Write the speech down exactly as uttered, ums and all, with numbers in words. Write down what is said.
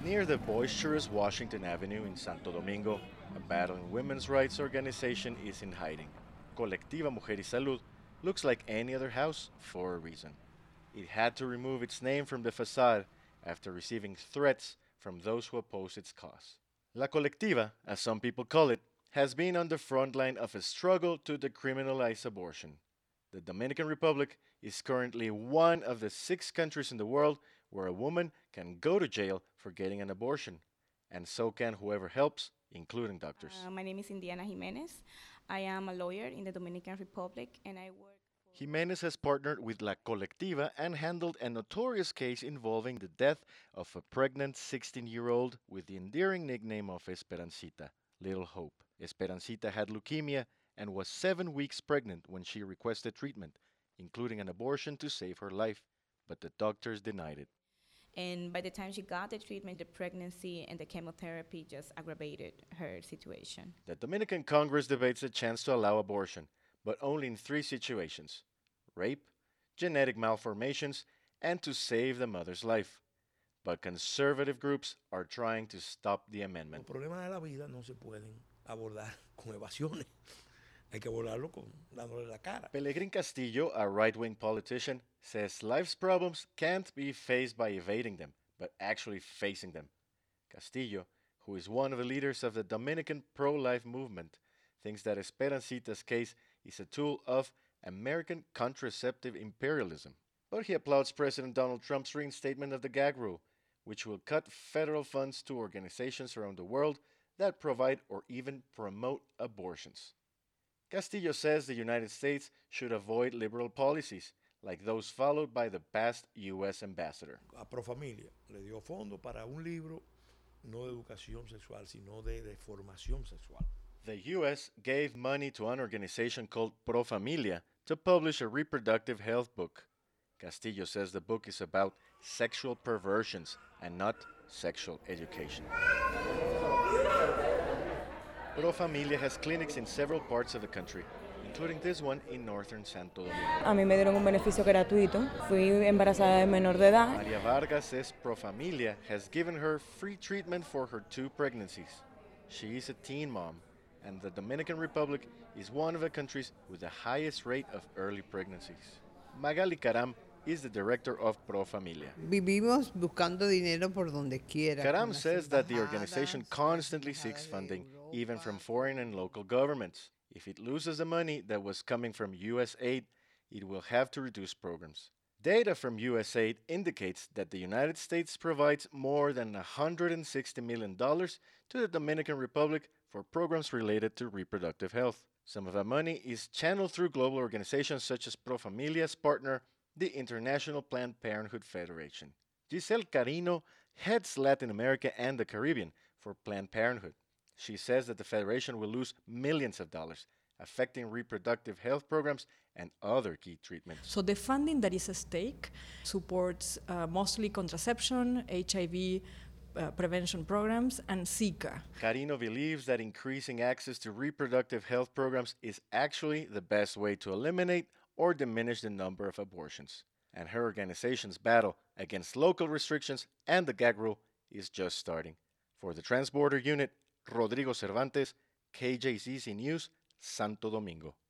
Near the boisterous Washington Avenue in Santo Domingo, a battling women's rights organization is in hiding. Colectiva Mujer y Salud looks like any other house for a reason. It had to remove its name from the facade after receiving threats from those who oppose its cause. La Colectiva, as some people call it, has been on the front line of a struggle to decriminalize abortion. The Dominican Republic is currently one of the six countries in the world where a woman can go to jail for getting an abortion, and so can whoever helps, including doctors. Uh, my name is Indiana Jimenez. I am a lawyer in the Dominican Republic and I work. Jimenez has partnered with La Colectiva and handled a notorious case involving the death of a pregnant sixteen year old with the endearing nickname of Esperancita, Little Hope. Esperancita had leukemia and was seven weeks pregnant when she requested treatment, including an abortion to save her life, but the doctors denied it. And by the time she got the treatment, the pregnancy and the chemotherapy just aggravated her situation. The Dominican Congress debates the chance to allow abortion, but only in three situations: rape, genetic malformations, and to save the mother's life. But conservative groups are trying to stop the amendment. Los problemas de la vida no se pueden abordar con evasiones. Hay que abordarlo con dándole la cara. Pelegrin Castillo, a right-wing politician, says life's problems can't be faced by evading them, but actually facing them. Castillo, who is one of the leaders of the Dominican pro-life movement, thinks that Esperancita's case is a tool of American contraceptive imperialism. But he applauds President Donald Trump's reinstatement of the gag rule, which will cut federal funds to organizations around the world that provide or even promote abortions. Castillo says the United States should avoid liberal policies, like those followed by the past U S ambassador. A Profamilia le dio fondo para un libro no de educación sexual, sino de, de formación sexual. The U S gave money to an organization called Pro Familia to publish a reproductive health book. Castillo says the book is about sexual perversions and not sexual education. Pro Familia has clinics in several parts of the country, including this one in northern Santo Domingo. A mí me dieron un beneficio gratuito. Fui embarazada de menor de edad. Maria Vargas says Pro Familia has given her free treatment for her two pregnancies. She is a teen mom, and the Dominican Republic is one of the countries with the highest rate of early pregnancies. Magali Caram is the director of Pro Familia. Vivimos buscando dinero por donde quiera. Caram says that the organization constantly seeks funding, even from foreign and local governments. If it loses the money that was coming from U S aid, it will have to reduce programs. Data from U S aid indicates that the United States provides more than one hundred sixty million dollars to the Dominican Republic for programs related to reproductive health. Some of that money is channeled through global organizations such as Pro Familia's partner, the International Planned Parenthood Federation. Giselle Carino heads Latin America and the Caribbean for Planned Parenthood. She says that the Federation will lose millions of dollars, affecting reproductive health programs and other key treatments. So the funding that is at stake supports uh, mostly contraception, H I V uh, prevention programs, and Zika. Carino believes that increasing access to reproductive health programs is actually the best way to eliminate or diminish the number of abortions. And her organization's battle against local restrictions and the gag rule is just starting. For the Transborder Unit, Rodrigo Cervantes, K J Z Z News, Santo Domingo.